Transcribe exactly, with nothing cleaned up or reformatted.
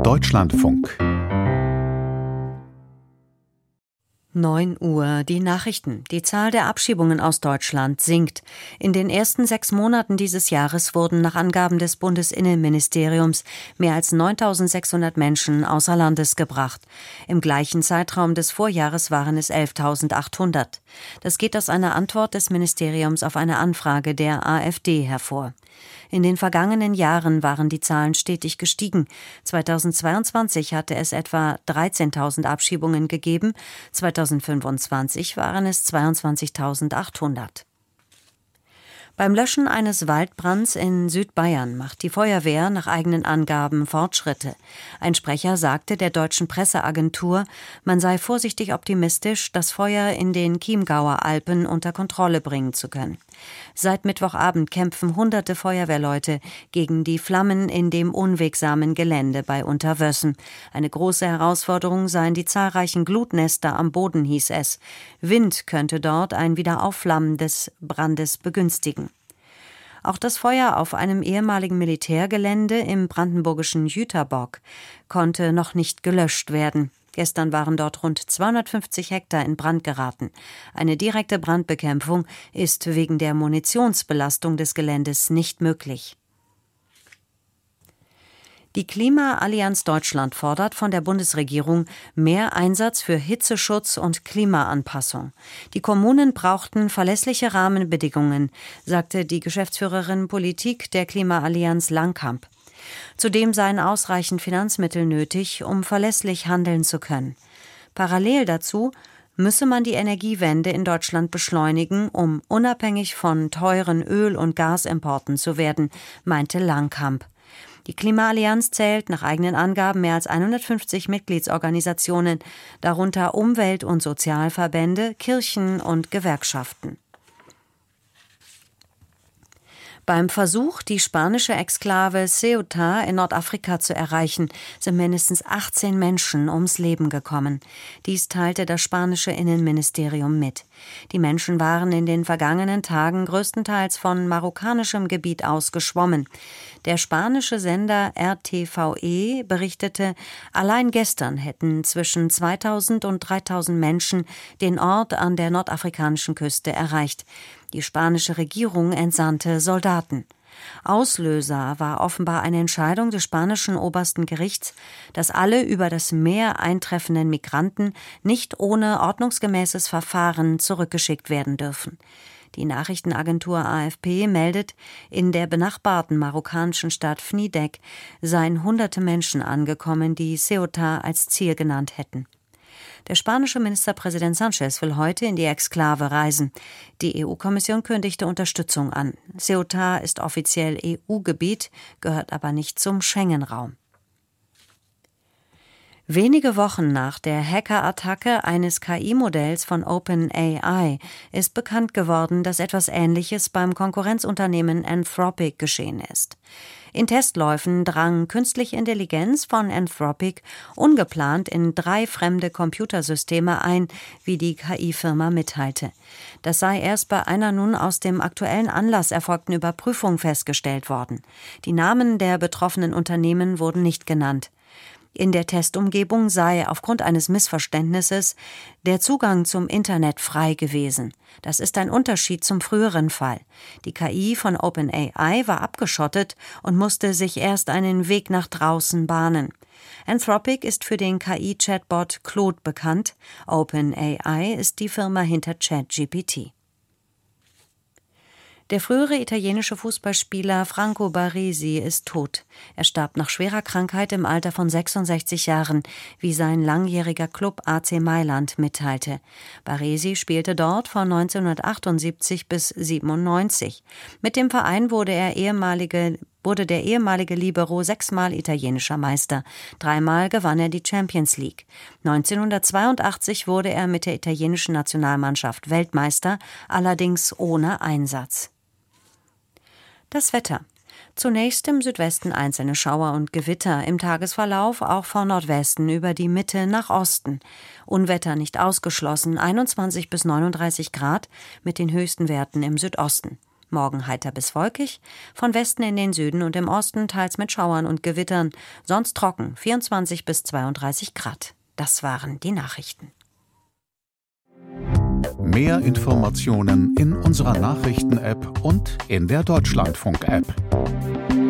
Deutschlandfunk. neun Uhr, die Nachrichten. Die Zahl der Abschiebungen aus Deutschland sinkt. In den ersten sechs Monaten dieses Jahres wurden nach Angaben des Bundesinnenministeriums mehr als neuntausendsechshundert Menschen außer Landes gebracht. Im gleichen Zeitraum des Vorjahres waren es elftausendachthundert. Das geht aus einer Antwort des Ministeriums auf eine Anfrage der AfD hervor. In den vergangenen Jahren waren die Zahlen stetig gestiegen. zweitausendzweiundzwanzig hatte es etwa dreizehntausend Abschiebungen gegeben, zweitausendfünfundzwanzig waren es zweiundzwanzigtausendachthundert. Beim Löschen eines Waldbrands in Südbayern macht die Feuerwehr nach eigenen Angaben Fortschritte. Ein Sprecher sagte der deutschen Presseagentur, man sei vorsichtig optimistisch, das Feuer in den Chiemgauer Alpen unter Kontrolle bringen zu können. Seit Mittwochabend kämpfen hunderte Feuerwehrleute gegen die Flammen in dem unwegsamen Gelände bei Unterwössen. Eine große Herausforderung seien die zahlreichen Glutnester am Boden, hieß es. Wind könnte dort ein Wiederaufflammen des Brandes begünstigen. Auch das Feuer auf einem ehemaligen Militärgelände im brandenburgischen Jüterbock konnte noch nicht gelöscht werden. Gestern waren dort rund zweihundertfünfzig Hektar in Brand geraten. Eine direkte Brandbekämpfung ist wegen der Munitionsbelastung des Geländes nicht möglich. Die Klimaallianz Deutschland fordert von der Bundesregierung mehr Einsatz für Hitzeschutz und Klimaanpassung. Die Kommunen brauchten verlässliche Rahmenbedingungen, sagte die Geschäftsführerin Politik der Klimaallianz Langkamp. Zudem seien ausreichend Finanzmittel nötig, um verlässlich handeln zu können. Parallel dazu müsse man die Energiewende in Deutschland beschleunigen, um unabhängig von teuren Öl- und Gasimporten zu werden, meinte Langkamp. Die Klimaallianz zählt nach eigenen Angaben mehr als hundertfünfzig Mitgliedsorganisationen, darunter Umwelt- und Sozialverbände, Kirchen und Gewerkschaften. Beim Versuch, die spanische Exklave Ceuta in Nordafrika zu erreichen, sind mindestens achtzehn Menschen ums Leben gekommen. Dies teilte das spanische Innenministerium mit. Die Menschen waren in den vergangenen Tagen größtenteils von marokkanischem Gebiet aus geschwommen. Der spanische Sender R T V E berichtete, allein gestern hätten zwischen zweitausend und dreitausend Menschen den Ort an der nordafrikanischen Küste erreicht. Die spanische Regierung entsandte Soldaten. Auslöser war offenbar eine Entscheidung des spanischen obersten Gerichts, dass alle über das Meer eintreffenden Migranten nicht ohne ordnungsgemäßes Verfahren zurückgeschickt werden dürfen. Die Nachrichtenagentur A F P meldet, in der benachbarten marokkanischen Stadt Fnidek seien hunderte Menschen angekommen, die Ceuta als Ziel genannt hätten. Der spanische Ministerpräsident Sánchez will heute in die Exklave reisen. Die E U-Kommission kündigte Unterstützung an. Ceuta ist offiziell E U-Gebiet, gehört aber nicht zum Schengen-Raum. Wenige Wochen nach der Hackerattacke eines K I-Modells von OpenAI ist bekannt geworden, dass etwas Ähnliches beim Konkurrenzunternehmen Anthropic geschehen ist. In Testläufen drang künstliche Intelligenz von Anthropic ungeplant in drei fremde Computersysteme ein, wie die K I-Firma mitteilte. Das sei erst bei einer nun aus dem aktuellen Anlass erfolgten Überprüfung festgestellt worden. Die Namen der betroffenen Unternehmen wurden nicht genannt. In der Testumgebung sei aufgrund eines Missverständnisses der Zugang zum Internet frei gewesen. Das ist ein Unterschied zum früheren Fall. Die K I von OpenAI war abgeschottet und musste sich erst einen Weg nach draußen bahnen. Anthropic ist für den K I-Chatbot Claude bekannt. OpenAI ist die Firma hinter ChatGPT. Der frühere italienische Fußballspieler Franco Baresi ist tot. Er starb nach schwerer Krankheit im Alter von sechsundsechzig Jahren, wie sein langjähriger Club A C Mailand mitteilte. Baresi spielte dort von neunzehnhundertachtundsiebzig bis siebenundneunzig. Mit dem Verein wurde er ehemalige wurde der ehemalige Libero sechsmal italienischer Meister. Dreimal gewann er die Champions League. neunzehnhundertzweiundachtzig wurde er mit der italienischen Nationalmannschaft Weltmeister, allerdings ohne Einsatz. Das Wetter. Zunächst im Südwesten einzelne Schauer und Gewitter, im Tagesverlauf auch von Nordwesten über die Mitte nach Osten. Unwetter nicht ausgeschlossen, einundzwanzig bis neununddreißig Grad mit den höchsten Werten im Südosten. morgen heiter bis wolkig, von Westen in den Süden und im Osten teils mit Schauern und Gewittern, sonst trocken, vierundzwanzig bis zweiunddreißig Grad. Das waren die Nachrichten. Mehr Informationen in unserer Nachrichten-App und in der Deutschlandfunk-App.